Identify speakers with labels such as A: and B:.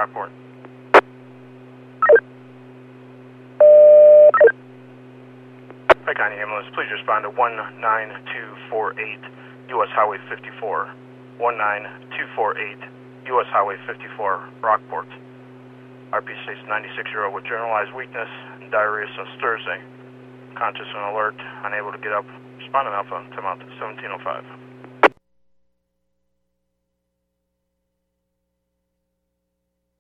A: Rockport. Pike County Ambulance, please respond to 19248 US Highway 54. 19248 US Highway 54, Rockport. RP states 96-year-old with generalized weakness and diarrhea since Thursday. Conscious and alert, unable to get up. Responding Alpha, time out 1705.